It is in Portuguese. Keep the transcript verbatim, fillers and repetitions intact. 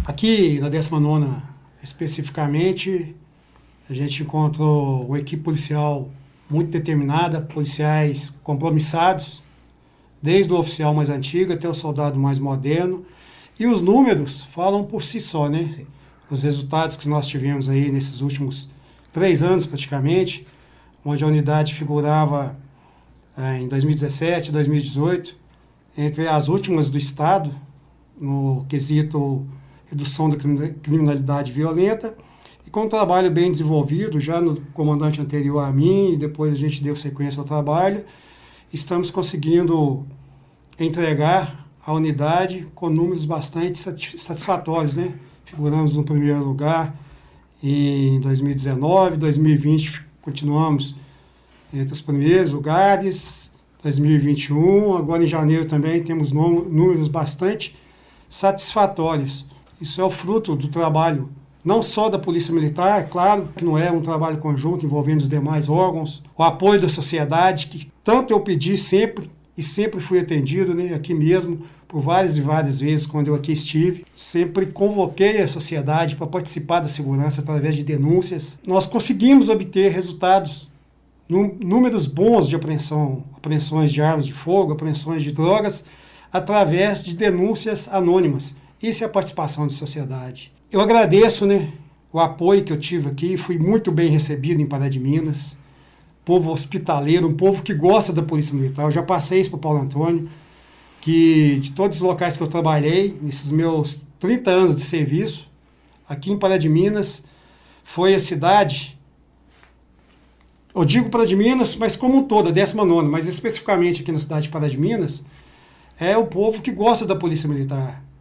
Aqui na décima nona, especificamente, a gente encontrou uma equipe policial muito determinada, policiais compromissados, desde o oficial mais antigo até o soldado mais moderno. E os números falam por si só, né? Sim. Os resultados que nós tivemos aí nesses últimos três anos, praticamente, onde a unidade figurava é, em dois mil e dezessete, dois mil e dezoito, entre as últimas do Estado, no quesito redução da criminalidade violenta, e com um trabalho bem desenvolvido, já no comandante anterior a mim, e depois a gente deu sequência ao trabalho, estamos conseguindo entregar a unidade com números bastante satisfatórios, né? Figuramos no primeiro lugar em dois mil e dezenove, dois mil e vinte continuamos entre os primeiros lugares, dois mil e vinte e um, agora em janeiro também temos números bastante satisfatórios. Isso é o fruto do trabalho não só da Polícia Militar, claro que não é um trabalho conjunto envolvendo os demais órgãos, o apoio da sociedade, que tanto eu pedi sempre e sempre fui atendido, né, aqui mesmo, por várias e várias vezes quando eu aqui estive. Sempre convoquei a sociedade para participar da segurança através de denúncias. Nós conseguimos obter resultados, números bons de apreensão, apreensões de armas de fogo, apreensões de drogas, através de denúncias anônimas. Isso é a participação da sociedade. Eu agradeço, né, o apoio que eu tive aqui, fui muito bem recebido em Pará de Minas, povo hospitaleiro, um povo que gosta da Polícia Militar. Eu já passei isso para o Paulo Antônio, que de todos os locais que eu trabalhei, nesses meus trinta anos de serviço, aqui em Pará de Minas, foi a cidade, eu digo Pará de Minas, mas como um todo, a décima nona, mas especificamente aqui na cidade de Pará de Minas, é o povo que gosta da Polícia Militar.